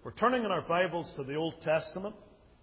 We're turning in our Bibles to the Old Testament,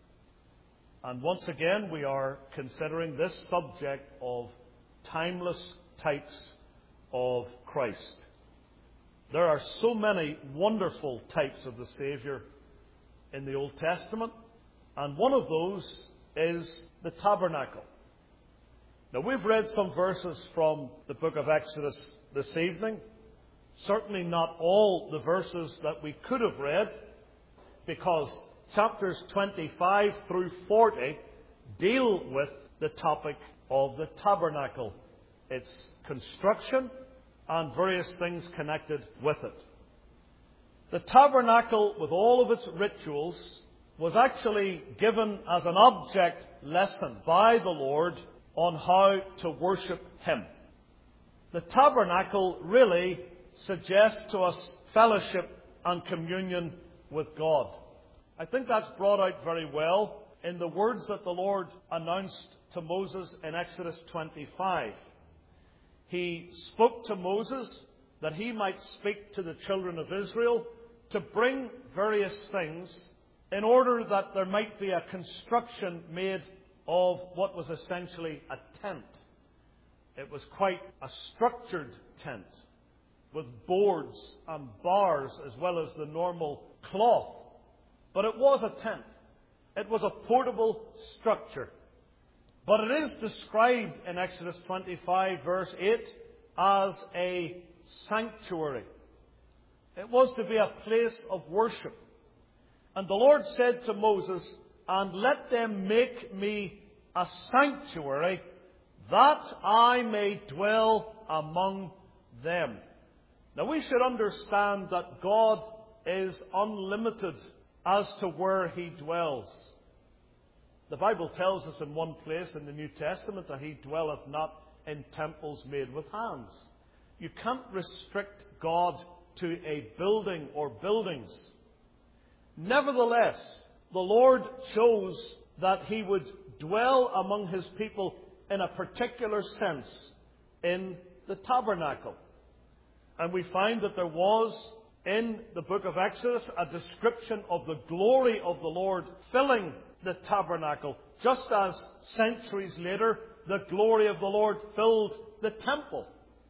and once again we are considering this subject of timeless types of Christ. There are so many wonderful types of the Saviour in the Old Testament, and one of those is the tabernacle. Now, we've read some verses from the book of Exodus this evening. Certainly not all the verses that we could have read, because chapters 25 through 40 deal with the topic of the tabernacle, its construction, and various things connected with it. The tabernacle, with all of its rituals, was actually given as an object lesson by the Lord on how to worship Him. The tabernacle really suggests to us fellowship and communion with God. I think that's brought out very well in the words that the Lord announced to Moses in Exodus 25. He spoke to Moses that he might speak to the children of Israel to bring various things in order that there might be a construction made of what was essentially a tent. It was quite a structured tent with boards and bars as well as the normal cloth. But it was a tent. It was a portable structure. But it is described in Exodus 25 verse 8 as a sanctuary. It was to be a place of worship. And the Lord said to Moses, "And let them make me a sanctuary, that I may dwell among them." Now, we should understand that God is unlimited as to where He dwells. The Bible tells us in one place in the New Testament that He dwelleth not in temples made with hands. You can't restrict God to a building or buildings. Nevertheless, the Lord chose that He would dwell among His people in a particular sense in the tabernacle. And we find that there was in the book of Exodus a description of the glory of the Lord filling the tabernacle, just as centuries later the glory of the Lord filled the temple.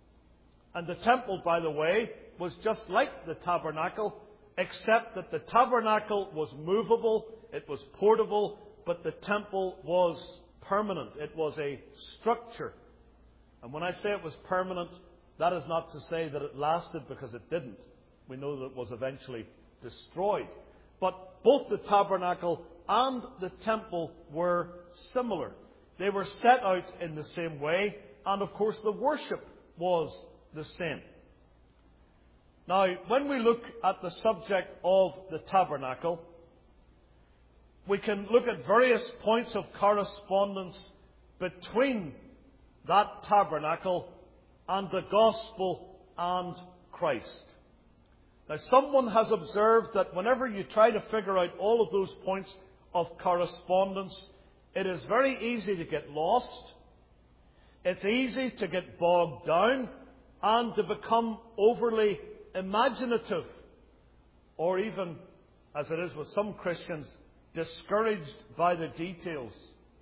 And the temple, by the way, was just like the tabernacle, except that the tabernacle was movable, it was portable, but the temple was permanent. It was a structure. And when I say it was permanent, that is not to say that it lasted, because it didn't. We know that it was eventually destroyed. But both the tabernacle and the temple were similar. They were set out in the same way, and of course the worship was the same. Now, when we look at the subject of the tabernacle, we can look at various points of correspondence between that tabernacle and the gospel and Christ. Now, someone has observed that whenever you try to figure out all of those points of correspondence, it is very easy to get lost. It's easy to get bogged down and to become overly imaginative, or even, as it is with some Christians, discouraged by the details.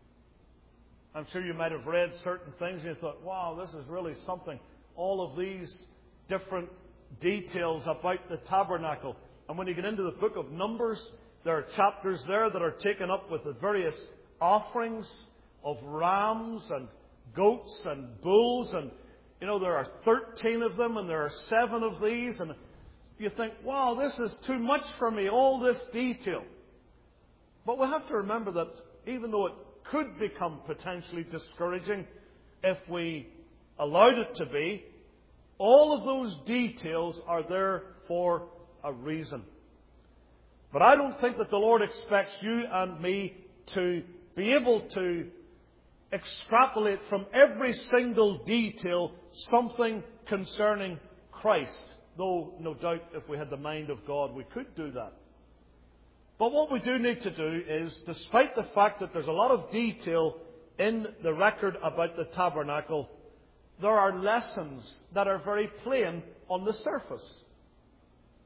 I'm sure you might have read certain things and you thought, wow, this is really something. All of these different details about the tabernacle. And when you get into the book of Numbers, there are chapters there that are taken up with the various offerings of rams and goats and bulls. And, there are 13 of them and there are 7 of these. And you think, wow, this is too much for me, all this detail. But we have to remember that even though it could become potentially discouraging if we allowed it to be, all of those details are there for a reason. But I don't think that the Lord expects you and me to be able to extrapolate from every single detail something concerning Christ. Though, no doubt, if we had the mind of God, we could do that. But what we do need to do is, despite the fact that there's a lot of detail in the record about the tabernacle, there are lessons that are very plain on the surface.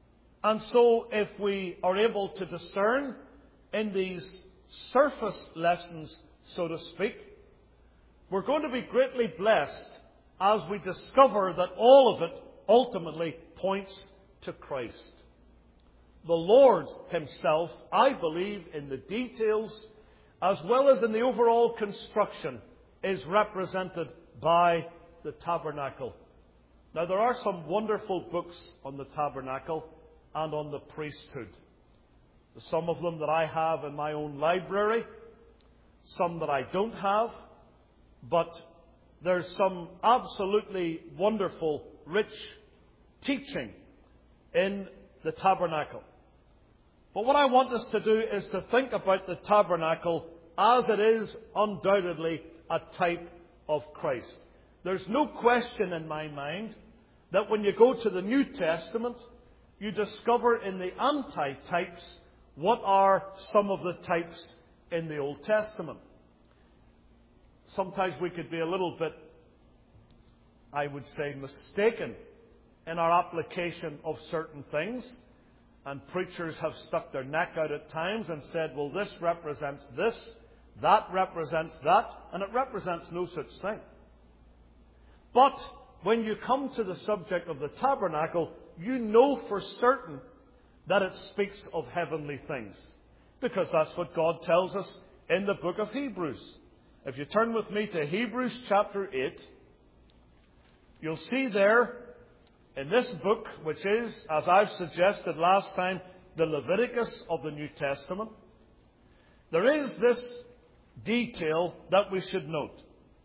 And so if we are able to discern in these surface lessons, so to speak, we're going to be greatly blessed as we discover that all of it ultimately points to Christ. The Lord Himself, I believe, in the details as well as in the overall construction, is represented by the tabernacle. Now, there are some wonderful books on the tabernacle and on the priesthood. Some of them that I have in my own library, some that I don't have, but there's some absolutely wonderful, rich teaching in the tabernacle. But what I want us to do is to think about the tabernacle as it is undoubtedly a type of Christ. There's no question in my mind that when you go to the New Testament, you discover in the anti-types what are some of the types in the Old Testament. Sometimes we could be a little bit, I would say, mistaken in our application of certain things. And preachers have stuck their neck out at times and said, well, this represents this, that represents that, and it represents no such thing. But when you come to the subject of the tabernacle, you know for certain that it speaks of heavenly things. Because that's what God tells us in the book of Hebrews. If you turn with me to Hebrews chapter 8, you'll see there in this book, which is, as I've suggested last time, the Leviticus of the New Testament, there is this detail that we should note.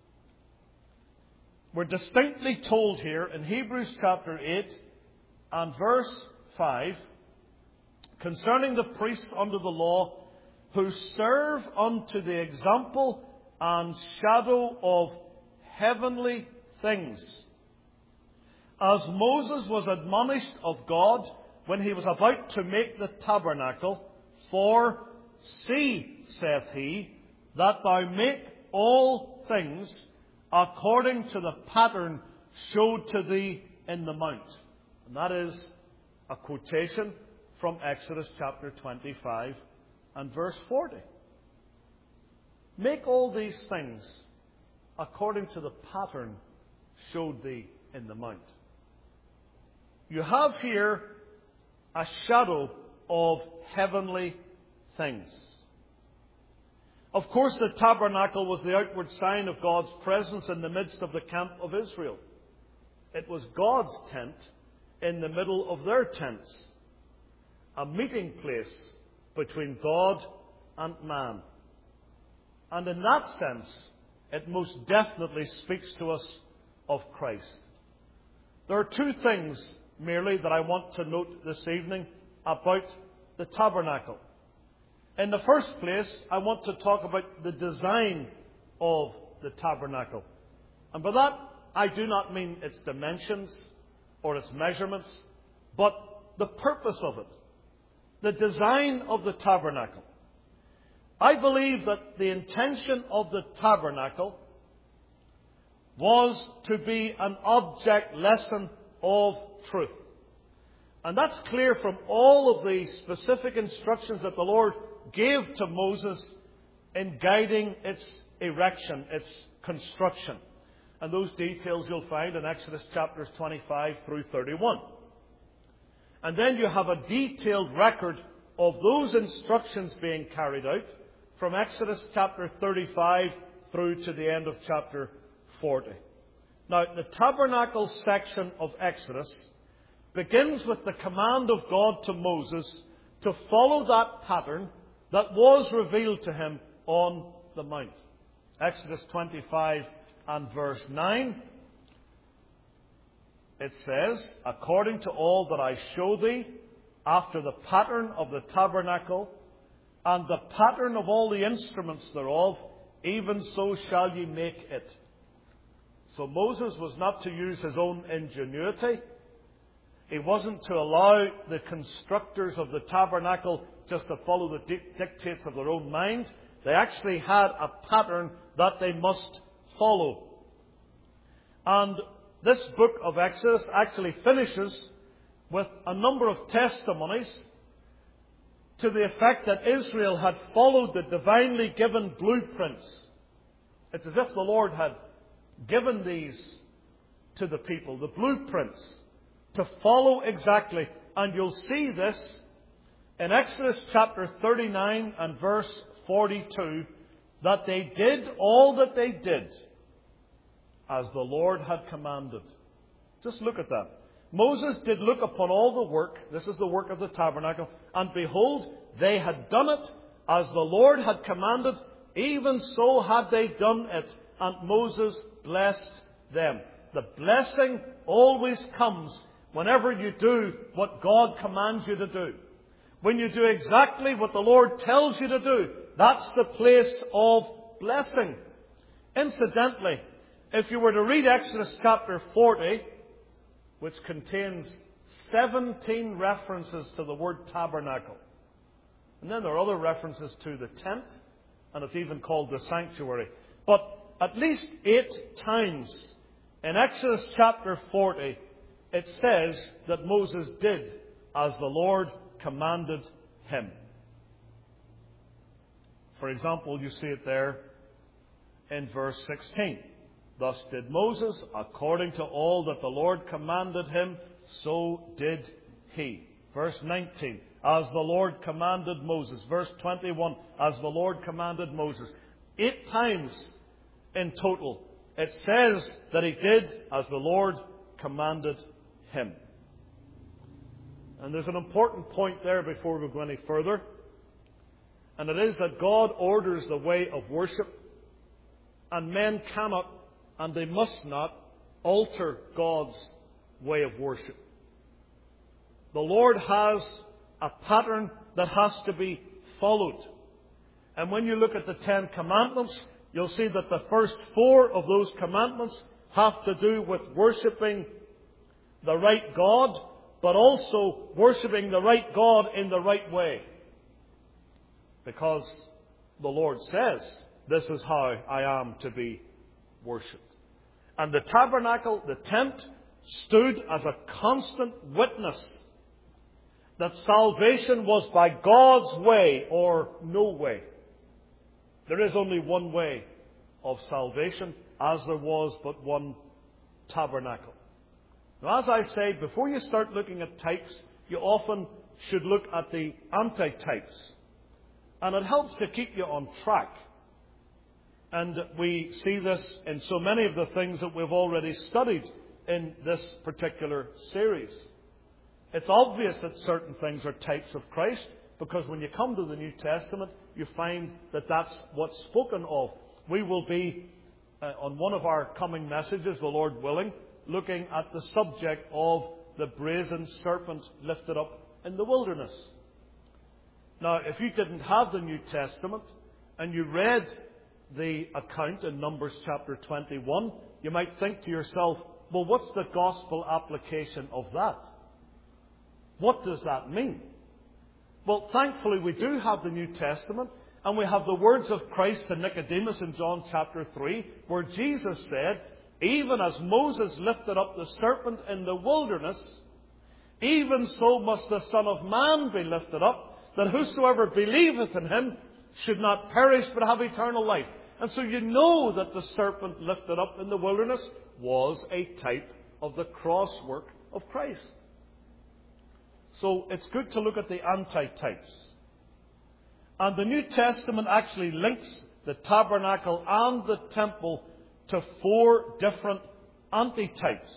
We're distinctly told here in Hebrews chapter 8 and verse 5, concerning the priests under the law, who serve unto the example and shadow of heavenly things. As Moses was admonished of God when he was about to make the tabernacle, for, see, saith he, that thou make all things according to the pattern showed to thee in the mount. And that is a quotation from Exodus chapter 25 and verse 40. Make all these things according to the pattern showed thee in the mount. You have here a shadow of heavenly things. Of course, the tabernacle was the outward sign of God's presence in the midst of the camp of Israel. It was God's tent in the middle of their tents, a meeting place between God and man. And in that sense, it most definitely speaks to us of Christ. There are two things merely that I want to note this evening about the tabernacle. In the first place, I want to talk about the design of the tabernacle. And by that, I do not mean its dimensions or its measurements, but the purpose of it. The design of the tabernacle. I believe that the intention of the tabernacle was to be an object lesson of truth. And that's clear from all of the specific instructions that the Lord gave to Moses in guiding its erection, its construction. And those details you'll find in Exodus chapters 25 through 31. And then you have a detailed record of those instructions being carried out from Exodus chapter 35 through to the end of chapter 40. Now, the tabernacle section of Exodus begins with the command of God to Moses to follow that pattern that was revealed to him on the mount. Exodus 25 and verse 9. It says, according to all that I show thee, after the pattern of the tabernacle, and the pattern of all the instruments thereof, even so shall ye make it. So Moses was not to use his own ingenuity. He wasn't to allow the constructors of the tabernacle just to follow the dictates of their own mind. They actually had a pattern that they must follow. And this book of Exodus actually finishes with a number of testimonies to the effect that Israel had followed the divinely given blueprints. It's as if the Lord had given these to the people, the blueprints, to follow exactly. And you'll see this in Exodus chapter 39 and verse 42, that they did all that they did as the Lord had commanded. Just look at that. Moses did look upon all the work. This is the work of the tabernacle. And behold, they had done it as the Lord had commanded. Even so had they done it. And Moses blessed them. The blessing always comes whenever you do what God commands you to do. When you do exactly what the Lord tells you to do, that's the place of blessing. Incidentally, if you were to read Exodus chapter 40, which contains 17 references to the word tabernacle, and then there are other references to the tent, and it's even called the sanctuary. But at least 8 times in Exodus chapter 40, it says that Moses did as the Lord commanded him. For example, you see it there in verse 16. Thus did Moses, according to all that the Lord commanded him, so did he. Verse 19, as the Lord commanded Moses. Verse 21, as the Lord commanded Moses. 8 times in total, it says that he did as the Lord commanded him. And there's an important point there before we go any further. And it is that God orders the way of worship, and men cannot and they must not alter God's way of worship. The Lord has a pattern that has to be followed. And when you look at the 10 Commandments, you'll see that the first 4 of those commandments have to do with worshipping the right God, but also worshipping the right God in the right way. Because the Lord says, this is how I am to be worshipped. And the tabernacle, the tent, stood as a constant witness that salvation was by God's way or no way. There is only one way of salvation, as there was but one tabernacle. Now, as I said, before you start looking at types, you often should look at the antitypes. And it helps to keep you on track. And we see this in so many of the things that we've already studied in this particular series. It's obvious that certain things are types of Christ, because when you come to the New Testament, you find that that's what's spoken of. We will be, on one of our coming messages, the Lord willing, looking at the subject of the brazen serpent lifted up in the wilderness. Now, if you didn't have the New Testament and you read the account in Numbers chapter 21, you might think to yourself, well, what's the gospel application of that? What does that mean? Well, thankfully we do have the New Testament, and we have the words of Christ to Nicodemus in John chapter 3, where Jesus said, even as Moses lifted up the serpent in the wilderness, even so must the Son of Man be lifted up, that whosoever believeth in him should not perish but have eternal life. And so you know that the serpent lifted up in the wilderness was a type of the cross work of Christ. So it's good to look at the antitypes. And the New Testament actually links the tabernacle and the temple to 4 different antitypes.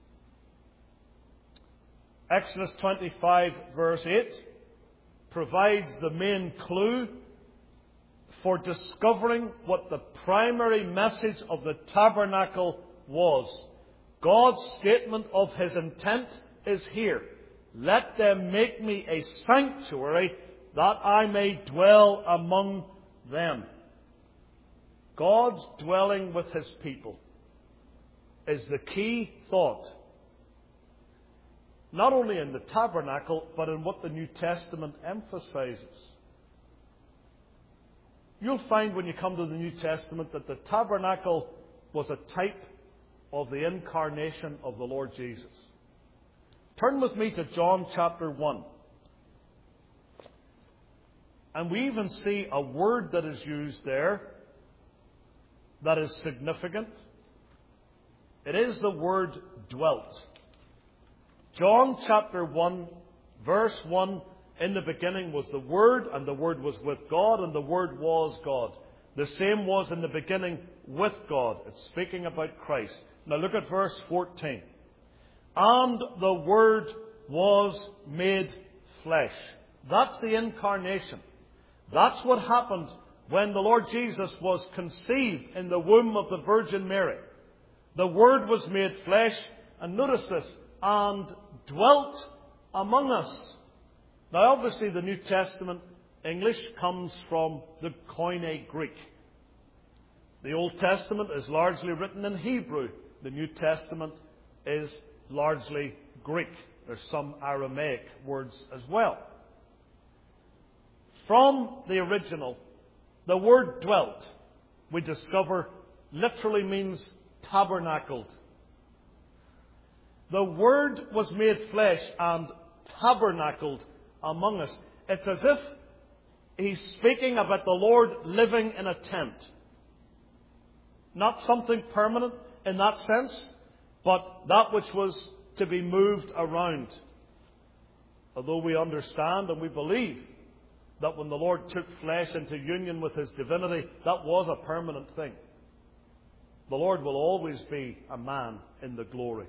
Exodus 25 verse 8 provides the main clue for discovering what the primary message of the tabernacle was. God's statement of his intent is here. Let them make me a sanctuary that I may dwell among them. God's dwelling with his people is the key thought. Not only in the tabernacle, but in what the New Testament emphasizes. You'll find when you come to the New Testament that the tabernacle was a type of the incarnation of the Lord Jesus. Turn with me to John chapter 1. And we even see a word that is used there that is significant. It is the word dwelt. John chapter 1, verse 1, in the beginning was the Word, and the Word was with God, and the Word was God. The same was in the beginning with God. It's speaking about Christ. Now look at verse 14. And the Word was made flesh. That's the incarnation. That's what happened when the Lord Jesus was conceived in the womb of the Virgin Mary. The Word was made flesh, and notice this, and dwelt among us. Now obviously the New Testament English comes from the Koine Greek. The Old Testament is largely written in Hebrew. The New Testament is largely Greek. There's some Aramaic words as well. From the original, the word dwelt, we discover, literally means tabernacled. The Word was made flesh and tabernacled among us. It's as if he's speaking about the Lord living in a tent. Not something permanent in that sense, but that which was to be moved around. Although we understand and we believe that when the Lord took flesh into union with His divinity, that was a permanent thing. The Lord will always be a man in the glory.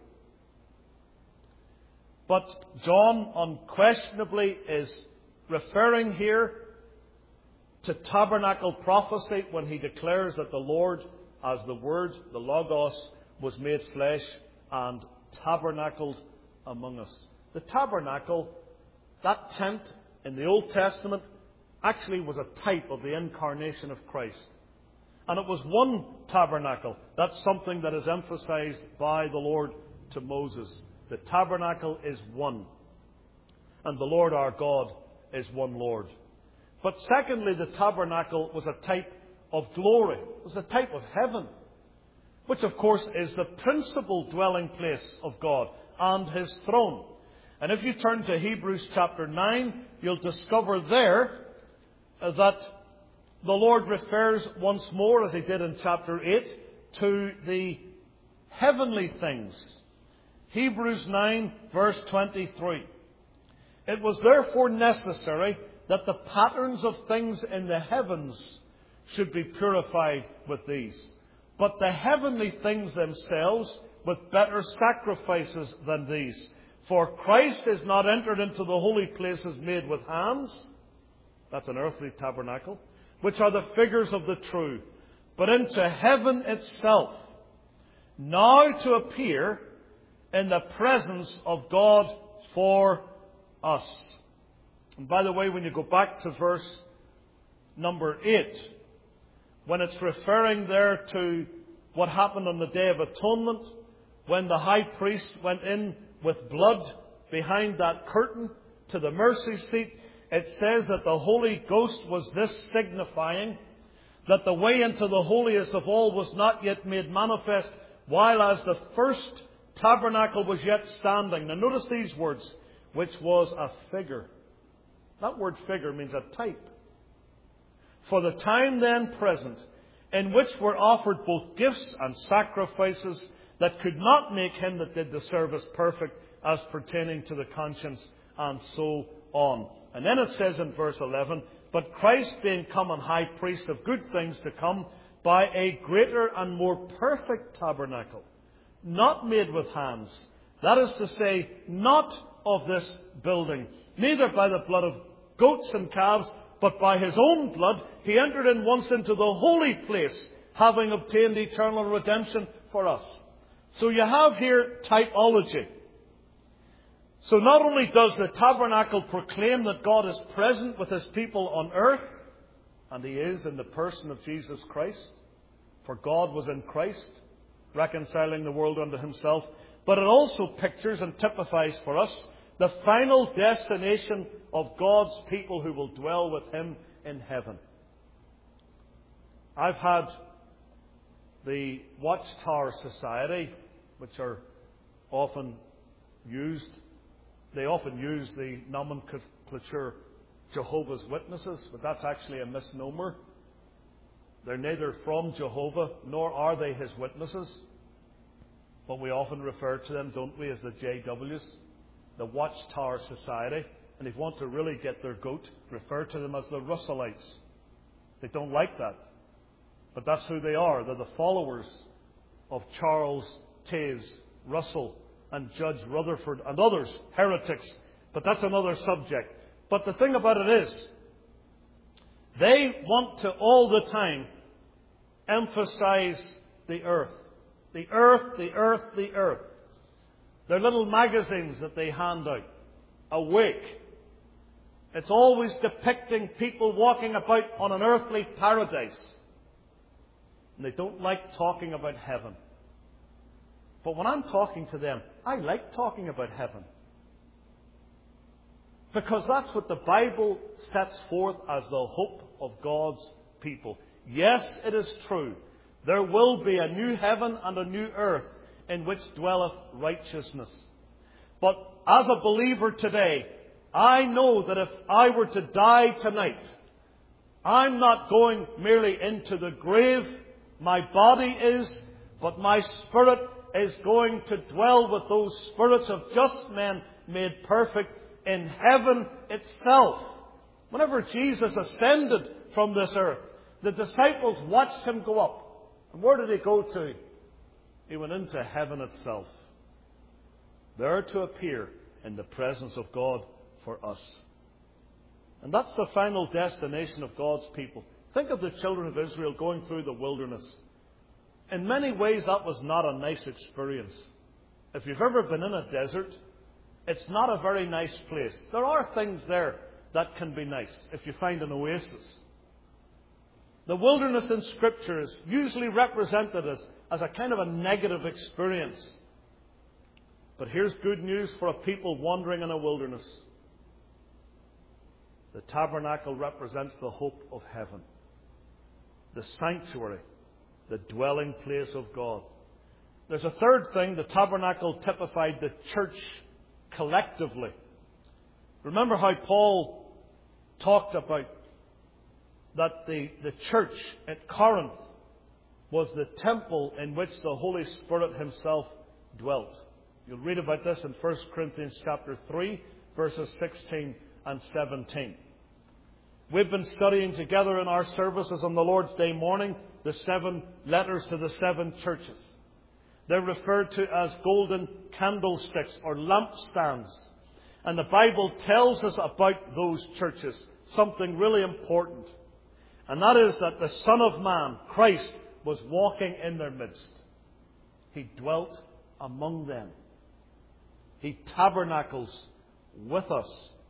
But John unquestionably is referring here to tabernacle prophecy when he declares that the Lord, as the Word, the Logos, was made flesh and tabernacled among us. The tabernacle, that tent in the Old Testament, actually was a type of the incarnation of Christ. And it was one tabernacle. That's something that is emphasized by the Lord to Moses. The tabernacle is one. And the Lord our God is one Lord. But secondly, the tabernacle was a type of glory. It was a type of heaven. Which of course is the principal dwelling place of God and His throne. And if you turn to Hebrews chapter 9, you'll discover there that the Lord refers once more, as He did in chapter 8, to the heavenly things. Hebrews 9, verse 23. It was therefore necessary that the patterns of things in the heavens should be purified with these. But the heavenly things themselves with better sacrifices than these. For Christ is not entered into the holy places made with hands. That's an earthly tabernacle. Which are the figures of the true. But into heaven itself. Now to appear in the presence of God for us. And by the way, when you go back to verse number 8, when it's referring there to what happened on the Day of Atonement, when the high priest went in with blood behind that curtain to the mercy seat, it says that the Holy Ghost was this signifying that the way into the holiest of all was not yet made manifest, while as the first tabernacle was yet standing. Now notice these words, which was a figure. That word figure means a type. For the time then present, in which were offered both gifts and sacrifices that could not make him that did the service perfect as pertaining to the conscience, and so on. And then it says in verse 11, but Christ being come an high priest of good things to come, by a greater and more perfect tabernacle, not made with hands. That is to say, not of this building, neither by the blood of goats and calves, but by His own blood, He entered in once into the holy place, having obtained eternal redemption for us. So you have here typology. So not only does the tabernacle proclaim that God is present with His people on earth, and He is in the person of Jesus Christ, for God was in Christ, reconciling the world unto Himself, but it also pictures and typifies for us the final destination of God's people who will dwell with Him in heaven. I've had the Watchtower Society, which are often used They often use the nomenclature Jehovah's Witnesses, but that's actually a misnomer. They're neither from Jehovah, nor are they his witnesses. But we often refer to them, don't we, as the JWs, the Watchtower Society. And if you want to really get their goat, refer to them as the Russellites. They don't like that. But that's who they are. They're the followers of Charles Taze Russell and Judge Rutherford and others, heretics. But that's another subject. But the thing about it is, they want to all the time emphasize the earth. The earth, the earth, the earth. Their little magazines that they hand out. Awake. It's always depicting people walking about on an earthly paradise. And they don't like talking about heaven. But when I'm talking to them, I like talking about heaven. Because that's what the Bible sets forth as the hope of God's people. Yes, it is true. There will be a new heaven and a new earth in which dwelleth righteousness. But as a believer today, I know that if I were to die tonight, I'm not going merely into the grave. My body is, but my spirit is going to dwell with those spirits of just men made perfect in heaven itself. Whenever Jesus ascended from this earth, the disciples watched him go up. And where did he go to? He went into heaven itself, there to appear in the presence of God for us. And that's the final destination of God's people. Think of the children of Israel going through the wilderness. In many ways, that was not a nice experience. If you've ever been in a desert, it's not a very nice place. There are things there that can be nice if you find an oasis. The wilderness in Scripture is usually represented as a kind of a negative experience. But here's good news for a people wandering in a wilderness. The tabernacle represents the hope of heaven, the sanctuary, the dwelling place of God. There's a third thing. The tabernacle typified the church collectively. Remember how Paul talked about that the church at Corinth was the temple in which the Holy Spirit himself dwelt. You'll read about this in 1 Corinthians chapter 3, verses 16 and 17. We've been studying together in our services on the Lord's Day morning the 7 letters to the 7 churches. They're referred to as golden candlesticks or lampstands. And the Bible tells us about those churches something really important. And that is that the Son of Man, Christ, was walking in their midst. He dwelt among them. He tabernacles with us.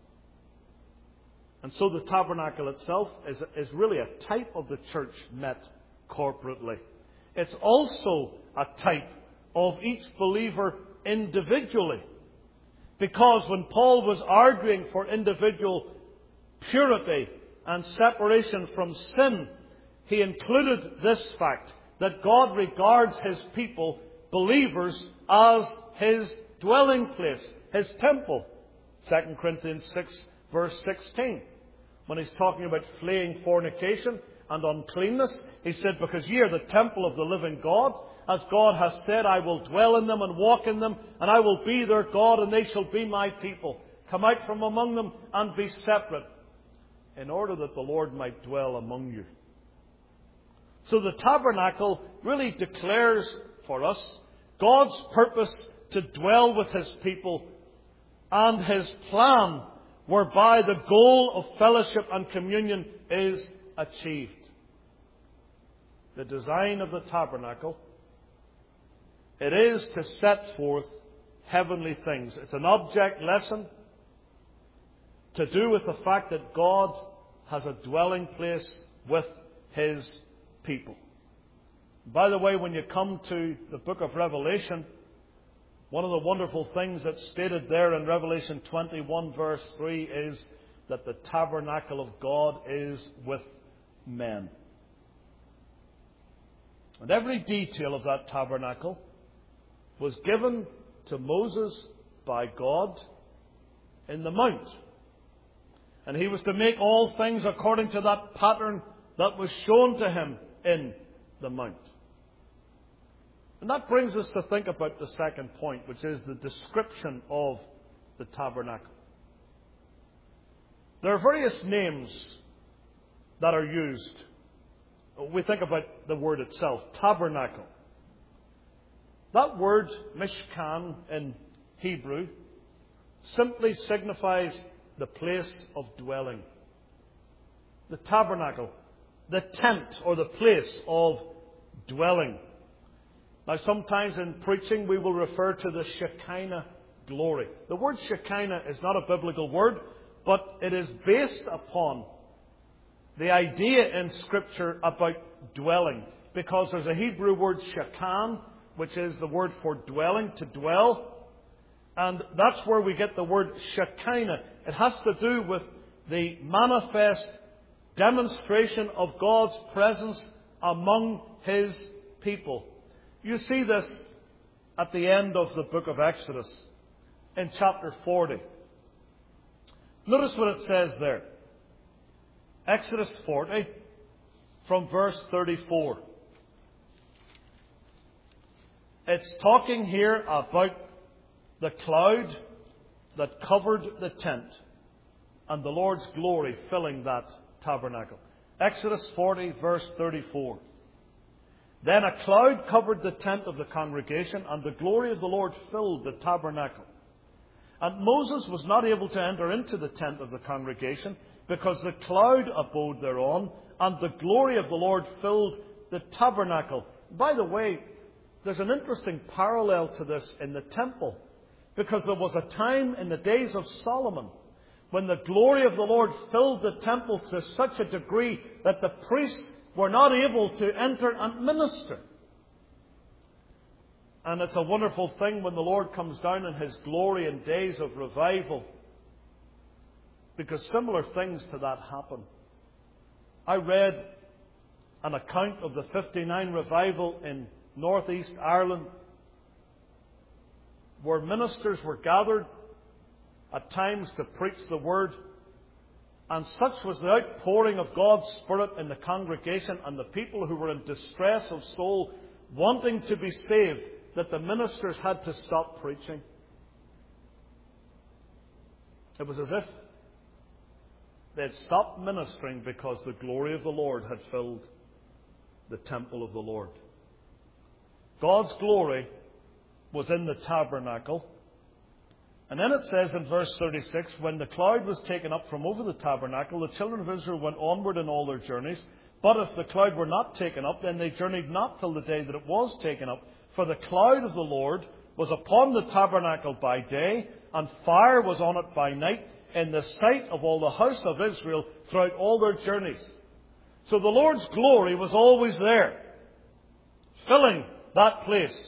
And so the tabernacle itself is really a type of the church met corporately. It's also a type of each believer individually. Because when Paul was arguing for individual purity and separation from sin, he included this fact, that God regards his people, believers, as his dwelling place, his temple. 2 Corinthians 6, verse 16. When he's talking about fleeing fornication and uncleanness, he said, because ye are the temple of the living God, as God has said, I will dwell in them and walk in them, and I will be their God, and they shall be my people. Come out from among them and be separate, in order that the Lord might dwell among you. So the tabernacle really declares for us God's purpose to dwell with his people and his plan whereby the goal of fellowship and communion is achieved. The design of the tabernacle, it is to set forth heavenly things. It's an object lesson to do with the fact that God has a dwelling place with his people. By the way, when you come to the book of Revelation, one of the wonderful things that's stated there in Revelation 21 verse 3 is that the tabernacle of God is with men. And every detail of that tabernacle was given to Moses by God in the mount. And he was to make all things according to that pattern that was shown to him in the mount. And that brings us to think about the second point, which is the description of the tabernacle. There are various names that are used. We think about the word itself, tabernacle. That word, mishkan, in Hebrew, simply signifies the place of dwelling. The tabernacle, the tent or the place of dwelling. Now, sometimes in preaching we will refer to the Shekinah glory. The word Shekinah is not a biblical word, but it is based upon the idea in Scripture about dwelling. Because there's a Hebrew word shekan, which is the word for dwelling, to dwell. And that's where we get the word Shekinah. It has to do with the manifest demonstration of God's presence among His people. You see this at the end of the book of Exodus, in chapter 40. Notice what it says there. Exodus 40, from verse 34. It's talking here about the cloud that covered the tent and the Lord's glory filling that tabernacle. Exodus 40, verse 34. Then a cloud covered the tent of the congregation, and the glory of the Lord filled the tabernacle. And Moses was not able to enter into the tent of the congregation, because the cloud abode thereon, and the glory of the Lord filled the tabernacle. By the way, there's an interesting parallel to this in the temple, because there was a time in the days of Solomon when the glory of the Lord filled the temple to such a degree that the priests were not able to enter and minister. And it's a wonderful thing when the Lord comes down in His glory in days of revival, because similar things to that happen. I read an account of the 59 revival in northeast Ireland, where ministers were gathered at times to preach the Word, and such was the outpouring of God's Spirit in the congregation and the people who were in distress of soul, wanting to be saved, that the ministers had to stop preaching. It was as if they had stopped ministering because the glory of the Lord had filled the temple of the Lord. God's glory was in the tabernacle. And then it says in verse 36, when the cloud was taken up from over the tabernacle, the children of Israel went onward in all their journeys. But if the cloud were not taken up, then they journeyed not till the day that it was taken up. For the cloud of the Lord was upon the tabernacle by day, and fire was on it by night, in the sight of all the house of Israel throughout all their journeys. So the Lord's glory was always there, filling that place.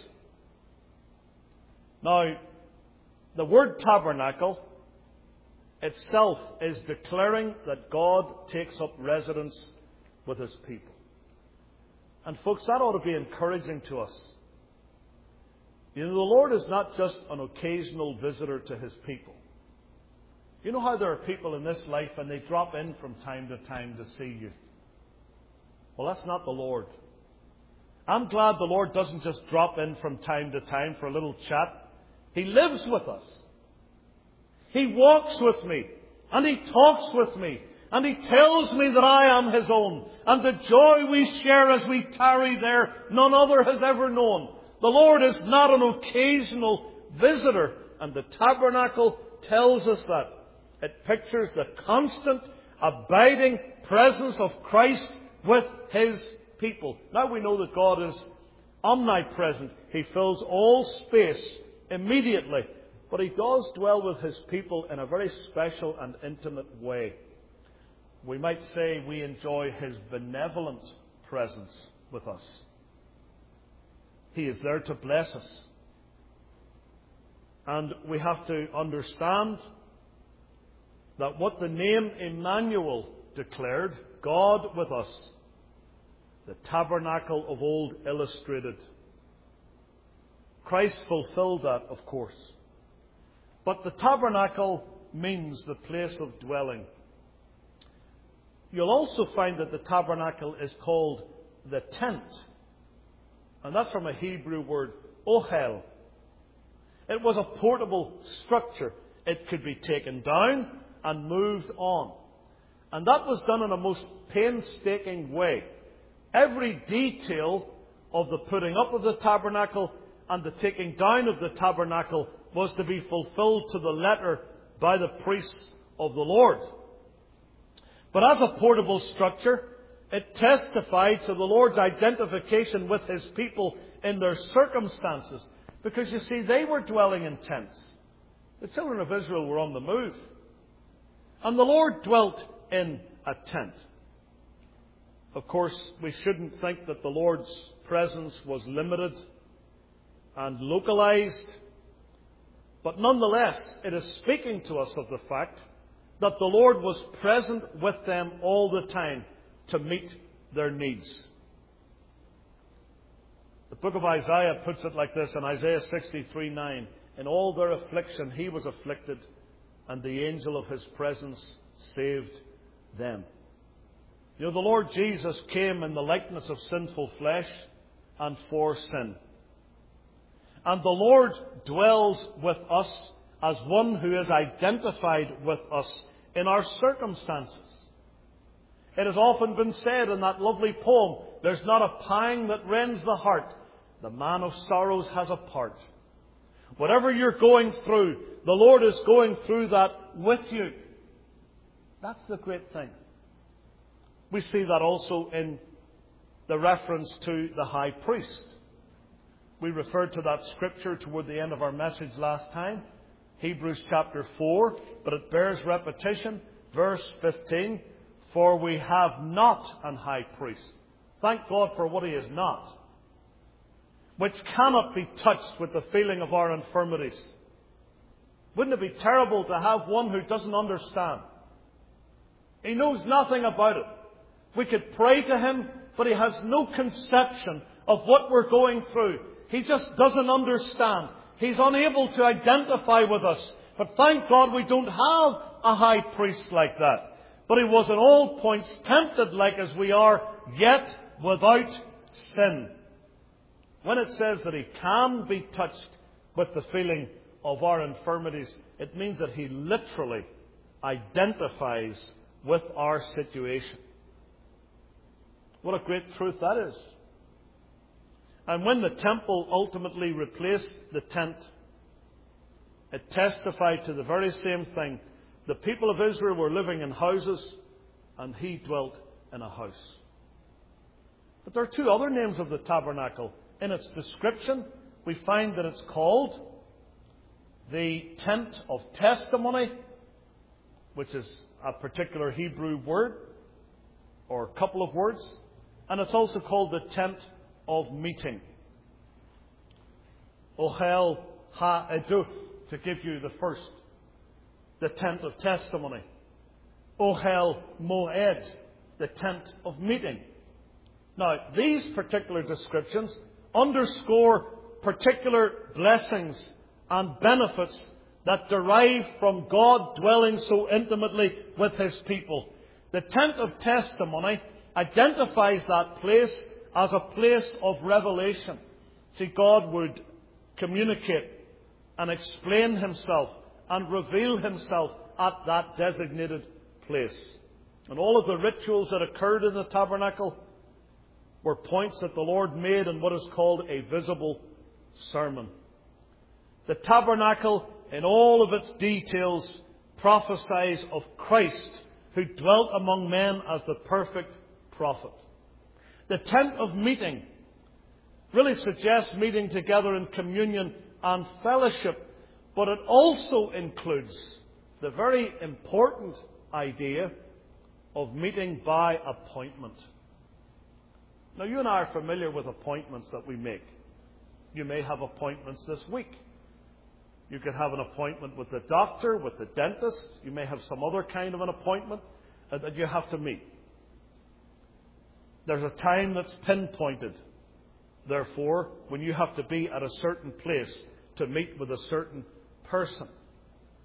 Now, the word tabernacle itself is declaring that God takes up residence with His people. And folks, that ought to be encouraging to us. You know, the Lord is not just an occasional visitor to His people. You know how there are people in this life and they drop in from time to time to see you? Well, that's not the Lord. I'm glad the Lord doesn't just drop in from time to time for a little chat. He lives with us. He walks with me. And He talks with me. And He tells me that I am His own. And the joy we share as we tarry there, none other has ever known. The Lord is not an occasional visitor. And the tabernacle tells us that. It pictures the constant, abiding presence of Christ with His people. Now we know that God is omnipresent. He fills all space immediately. But He does dwell with His people in a very special and intimate way. We might say we enjoy His benevolent presence with us. He is there to bless us. And we have to understand that what the name Emmanuel declared, God with us, the tabernacle of old illustrated. Christ fulfilled that, of course. But the tabernacle means the place of dwelling. You'll also find that the tabernacle is called the tent. And that's from a Hebrew word, ohel. It was a portable structure. It could be taken down and moved on. And that was done in a most painstaking way. Every detail of the putting up of the tabernacle and the taking down of the tabernacle was to be fulfilled to the letter by the priests of the Lord. But as a portable structure, it testified to the Lord's identification with His people in their circumstances. Because you see, they were dwelling in tents. The children of Israel were on the move. And the Lord dwelt in a tent. Of course, we shouldn't think that the Lord's presence was limited and localized. But nonetheless, it is speaking to us of the fact that the Lord was present with them all the time to meet their needs. The book of Isaiah puts it like this in Isaiah 63:9. In all their affliction He was afflicted, and the angel of His presence saved them. You know, the Lord Jesus came in the likeness of sinful flesh and for sin. And the Lord dwells with us as one who is identified with us in our circumstances. It has often been said in that lovely poem, there's not a pang that rends the heart. The man of sorrows has a part. Whatever you're going through, the Lord is going through that with you. That's the great thing. We see that also in the reference to the high priest. We referred to that scripture toward the end of our message last time, Hebrews chapter 4, but it bears repetition. Verse 15, for we have not an high priest. Thank God for what He is not. Which cannot be touched with the feeling of our infirmities. Wouldn't it be terrible to have one who doesn't understand? He knows nothing about it. We could pray to Him, but He has no conception of what we're going through. He just doesn't understand. He's unable to identify with us. But thank God we don't have a high priest like that. But He was in all points tempted like as we are, yet without sin. When it says that He can be touched with the feeling of our infirmities, it means that He literally identifies with our situation. What a great truth that is. And when the temple ultimately replaced the tent, it testified to the very same thing. The people of Israel were living in houses, and He dwelt in a house. But there are two other names of the tabernacle. In its description, we find that it's called the tent of testimony, which is a particular Hebrew word, or a couple of words. And it's also called the tent of meeting. Ohel ha-eduth, to give you the first. The tent of testimony. Ohel moed, the tent of meeting. Now, these particular descriptions underscore particular blessings and benefits that derive from God dwelling so intimately with His people. The tent of testimony identifies that place as a place of revelation. See, God would communicate and explain Himself and reveal Himself at that designated place. And all of the rituals that occurred in the tabernacle were points that the Lord made in what is called a visible sermon. The tabernacle, in all of its details, prophesies of Christ, who dwelt among men as the perfect prophet. The tent of meeting really suggests meeting together in communion and fellowship, but it also includes the very important idea of meeting by appointment. Now, you and I are familiar with appointments that we make. You may have appointments this week. You could have an appointment with the doctor, with the dentist. You may have some other kind of an appointment that you have to meet. There's a time that's pinpointed, therefore, when you have to be at a certain place to meet with a certain person.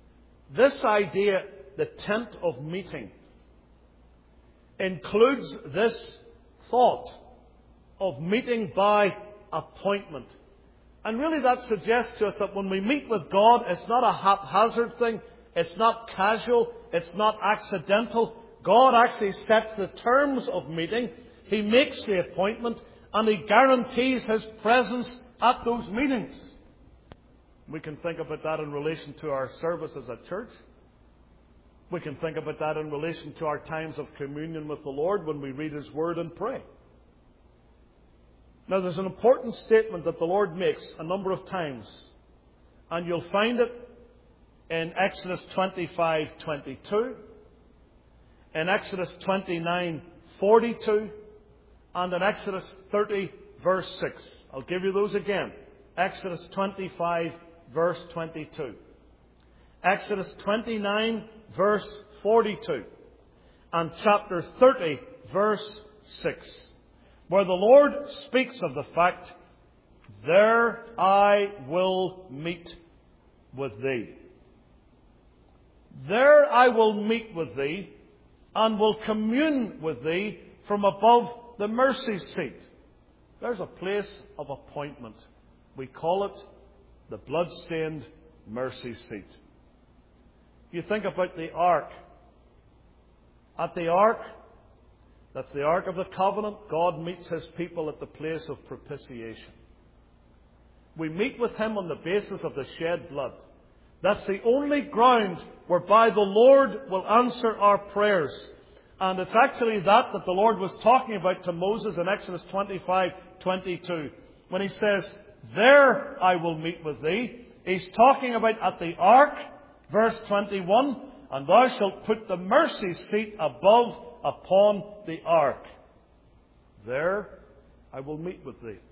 This idea, the tent of meeting, includes this thought of meeting by appointment. And really that suggests to us that when we meet with God, it's not a haphazard thing, it's not casual, it's not accidental. God actually sets the terms of meeting, He makes the appointment, and He guarantees His presence at those meetings. We can think about that in relation to our services at church. We can think about that in relation to our times of communion with the Lord when we read His Word and pray. Now, there's an important statement that the Lord makes a number of times, and you'll find it in Exodus 25:22, in Exodus 29:42, and in Exodus 30, verse 6. I'll give you those again. Exodus 25, verse 22. Exodus 29, verse 42. And chapter 30, verse 6. Where the Lord speaks of the fact, "There I will meet with thee." There I will meet with thee and will commune with thee from above the mercy seat. There's a place of appointment. We call it the blood-stained mercy seat. You think about the ark. At the ark, that's the Ark of the Covenant, God meets His people at the place of propitiation. We meet with Him on the basis of the shed blood. That's the only ground whereby the Lord will answer our prayers. And it's actually that the Lord was talking about to Moses in Exodus 25:22. When He says, "There I will meet with thee," He's talking about at the ark, verse 21, "And thou shalt put the mercy seat above upon the ark. There I will meet with thee."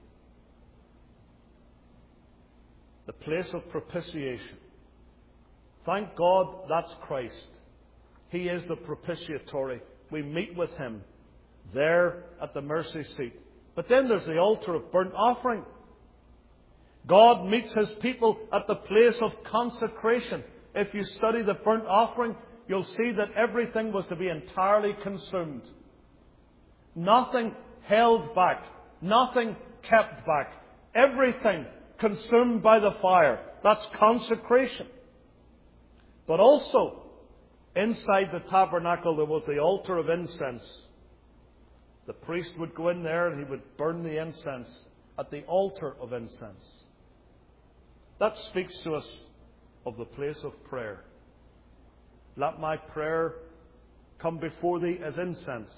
The place of propitiation. Thank God that's Christ. He is the propitiatory. We meet with Him there at the mercy seat. But then there's the altar of burnt offering. God meets His people at the place of consecration. If you study the burnt offering, you'll see that everything was to be entirely consumed. Nothing held back. Nothing kept back. Everything consumed by the fire. That's consecration. But also, inside the tabernacle there was the altar of incense. The priest would go in there and he would burn the incense at the altar of incense. That speaks to us of the place of prayer. "Let my prayer come before thee as incense,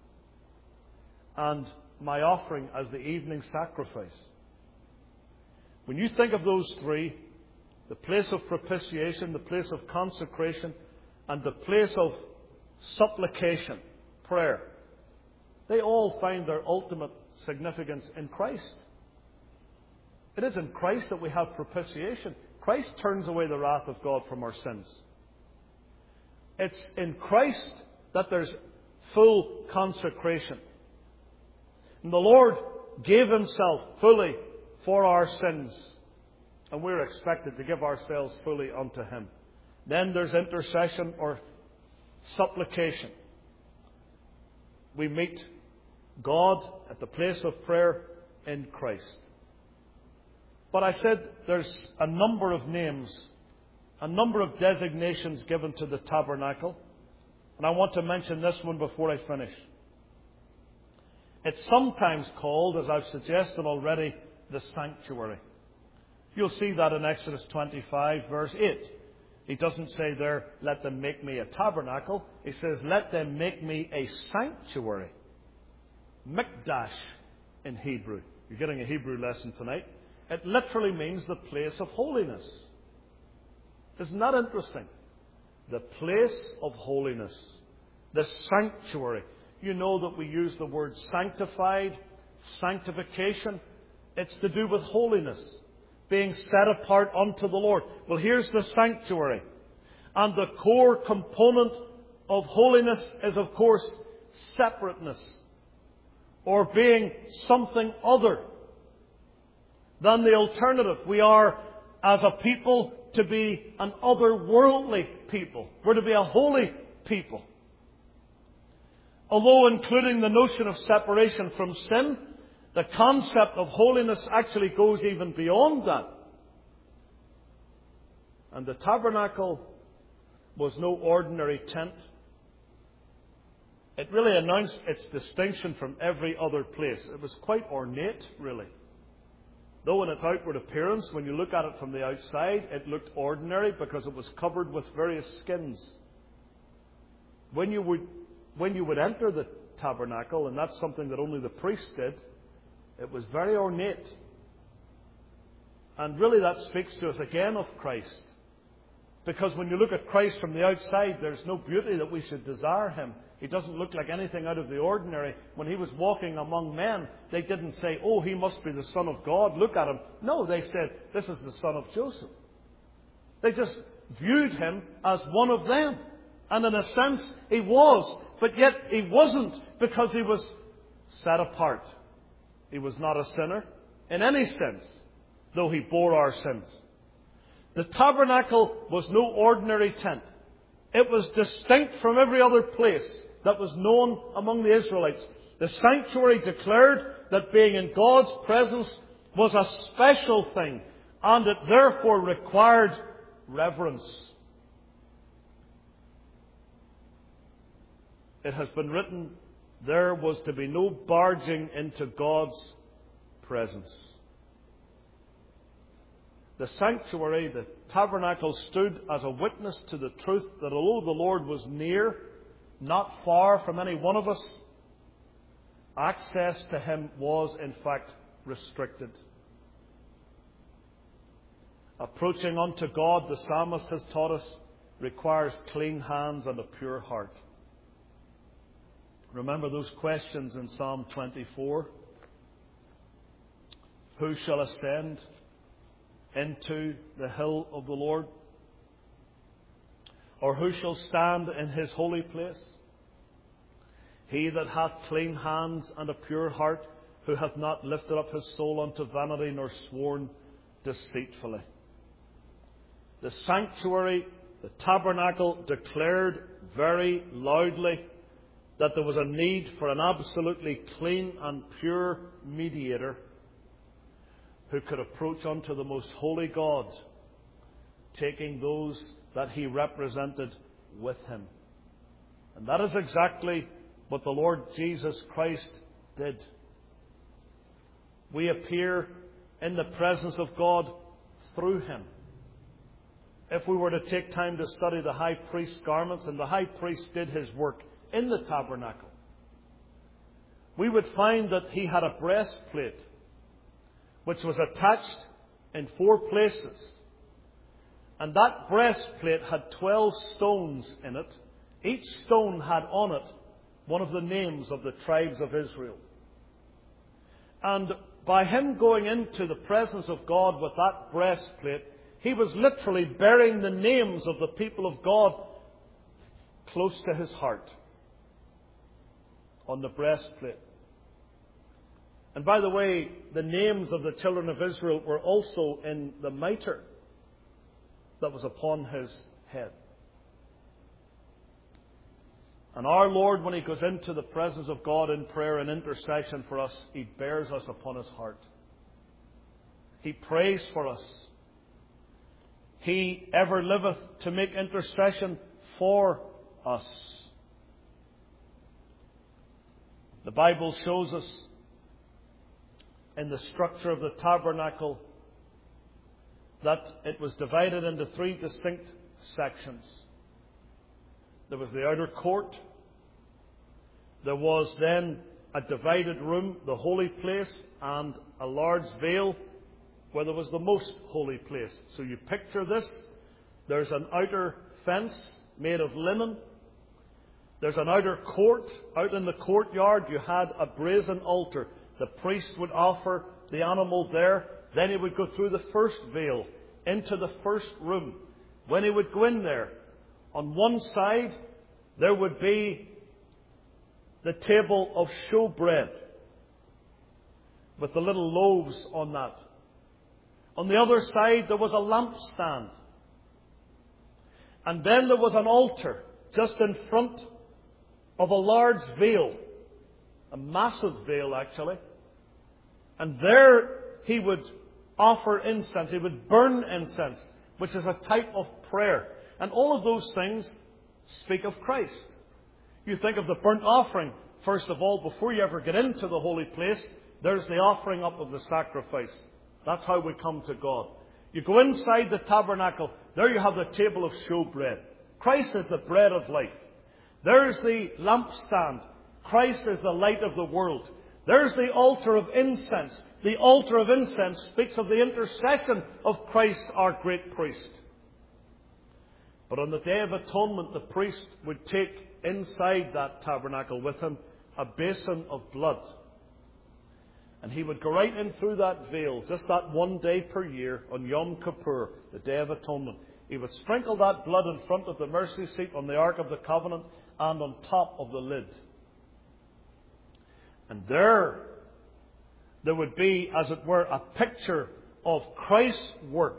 and my offering as the evening sacrifice." When you think of those three, the place of propitiation, the place of consecration, and the place of supplication, prayer, they all find their ultimate significance in Christ. It is in Christ that we have propitiation. Christ turns away the wrath of God from our sins. It's in Christ that there's full consecration. And the Lord gave Himself fully for our sins. And we're expected to give ourselves fully unto Him. Then there's intercession or supplication. We meet God at the place of prayer in Christ. But I said there's a number of names, a number of designations given to the tabernacle. And I want to mention this one before I finish. It's sometimes called, as I've suggested already, the sanctuary. You'll see that in Exodus 25, verse 8. He doesn't say there, "Let them make me a tabernacle." He says, "Let them make me a sanctuary." Mikdash in Hebrew. You're getting a Hebrew lesson tonight. It literally means the place of holiness. Isn't that interesting? The place of holiness. The sanctuary. You know that we use the word sanctified, sanctification. It's to do with holiness. Being set apart unto the Lord. Well, here's the sanctuary. And the core component of holiness is, of course, separateness. Or being something other than the alternative. We are, as a people, to be an otherworldly people. We're to be a holy people. Although including the notion of separation from sin, the concept of holiness actually goes even beyond that. And the tabernacle was no ordinary tent. It really announced its distinction from every other place. It was quite ornate, really. Though in its outward appearance, when you look at it from the outside, it looked ordinary because it was covered with various skins. When you would enter the tabernacle, and that's something that only the priest did, it was very ornate. And really that speaks to us again of Christ. Because when you look at Christ from the outside, there's no beauty that we should desire Him. He doesn't look like anything out of the ordinary. When He was walking among men, they didn't say, "Oh, He must be the Son of God. Look at Him." No, they said, "This is the son of Joseph." They just viewed Him as one of them. And in a sense, He was. But yet He wasn't, because He was set apart. He was not a sinner in any sense, though He bore our sins. The tabernacle was no ordinary tent. It was distinct from every other place that was known among the Israelites. The sanctuary declared that being in God's presence was a special thing, and it therefore required reverence. It has been written, there was to be no barging into God's presence. The sanctuary, the tabernacle, stood as a witness to the truth that although the Lord was near, not far from any one of us, access to Him was in fact restricted. Approaching unto God, the psalmist has taught us, requires clean hands and a pure heart. Remember those questions in Psalm 24? Who shall ascend into the hill of the Lord? Or who shall stand in His holy place? He that hath clean hands and a pure heart, who hath not lifted up his soul unto vanity, nor sworn deceitfully. The sanctuary, the tabernacle, declared very loudly that there was a need for an absolutely clean and pure mediator who could approach unto the most holy God, taking those that He represented with Him. And that is exactly what the Lord Jesus Christ did. We appear in the presence of God through Him. If we were to take time to study the high priest's garments, and the high priest did his work in the tabernacle, we would find that he had a breastplate which was attached in 4 places. And that breastplate had 12 stones in it. Each stone had on it one of the names of the tribes of Israel. And by him going into the presence of God with that breastplate, he was literally bearing the names of the people of God close to his heart on the breastplate. And by the way, the names of the children of Israel were also in the mitre that was upon his head. And our Lord, when He goes into the presence of God in prayer and intercession for us, He bears us upon His heart. He prays for us. He ever liveth to make intercession for us. The Bible shows us in the structure of the tabernacle that it was divided into 3 distinct sections. There was the outer court. There was then a divided room, the holy place, and a large veil where there was the most holy place. So you picture this. There's an outer fence made of linen. There's an outer court. Out in the courtyard you had a brazen altar. The priest would offer the animal there. Then he would go through the first veil into the first room. When he would go in there, on one side there would be the table of showbread with the little loaves on that. On the other side there was a lampstand And then there was an altar just in front of a large veil, a massive veil actually. And there he would offer incense, he would burn incense, which is a type of prayer. And all of those things speak of Christ. You think of the burnt offering, first of all, before you ever get into the holy place, there's the offering up of the sacrifice. That's how we come to God. You go inside the tabernacle, there you have the table of showbread. Christ is the bread of life. There's the lampstand. Christ is the light of the world. There's the altar of incense. The altar of incense speaks of the intercession of Christ, our great priest. But on the Day of Atonement, the priest would take inside that tabernacle with him a basin of blood. And he would go right in through that veil, just that one day per year, on Yom Kippur, the Day of Atonement. He would sprinkle that blood in front of the mercy seat on the Ark of the Covenant and on top of the lid. And there would be, as it were, a picture of Christ's work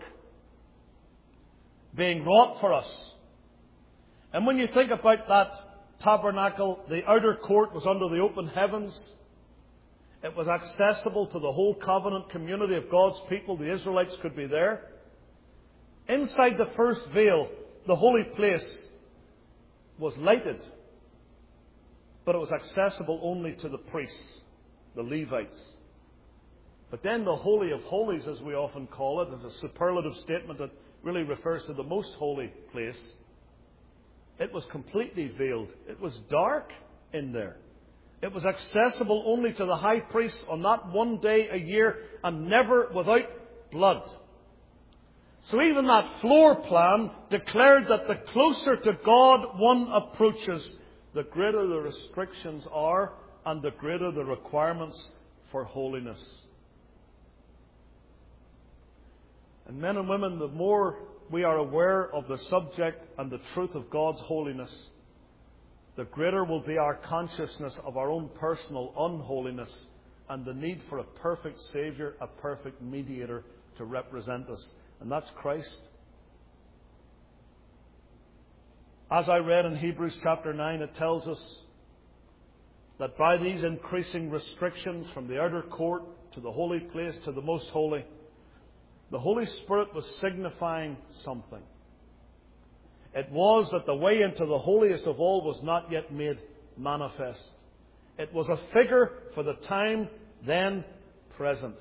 being wrought for us. And when you think about that tabernacle, the outer court was under the open heavens. It was accessible to the whole covenant community of God's people. The Israelites could be there. Inside the first veil, the holy place was lighted, but it was accessible only to the priests, the Levites. But then the Holy of Holies, as we often call it, is a superlative statement that really refers to the most holy place. It was completely veiled. It was dark in there. It was accessible only to the high priest on that one day a year, and never without blood. So even that floor plan declared that the closer to God one approaches, the greater the restrictions are and the greater the requirements for holiness. And men and women, the more we are aware of the subject and the truth of God's holiness, the greater will be our consciousness of our own personal unholiness and the need for a perfect Saviour, a perfect mediator to represent us. And that's Christ. As I read in Hebrews chapter 9, it tells us that by these increasing restrictions from the outer court to the holy place to the most holy, the Holy Spirit was signifying something. It was that the way into the holiest of all was not yet made manifest. It was a figure for the time then present.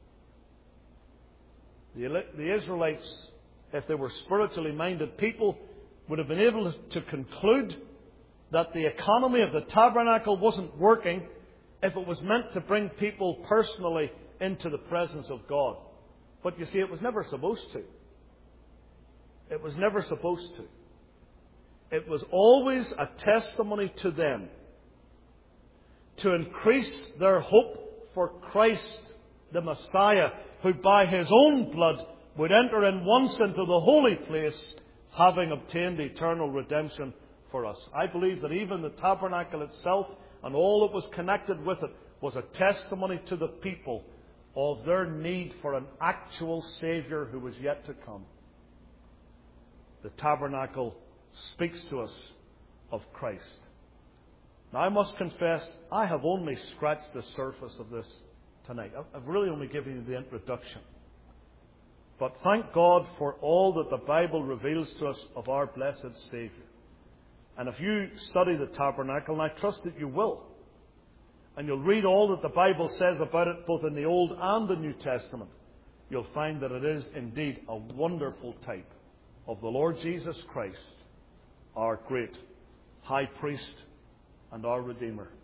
The Israelites, if they were spiritually minded people, would have been able to conclude that the economy of the tabernacle wasn't working if it was meant to bring people personally into the presence of God. But you see, it was never supposed to. It was never supposed to. It was always a testimony to them to increase their hope for Christ, the Messiah, who by His own blood would enter in once into the holy place, having obtained eternal redemption for us. I believe that even the tabernacle itself and all that was connected with it was a testimony to the people of their need for an actual Saviour who was yet to come. The tabernacle speaks to us of Christ. Now, I must confess, I have only scratched the surface of this tonight. I've really only given you the introduction. But thank God for all that the Bible reveals to us of our blessed Saviour. And if you study the tabernacle, and I trust that you will, and you'll read all that the Bible says about it, both in the Old and the New Testament, you'll find that it is indeed a wonderful type of the Lord Jesus Christ, our great High Priest and our Redeemer.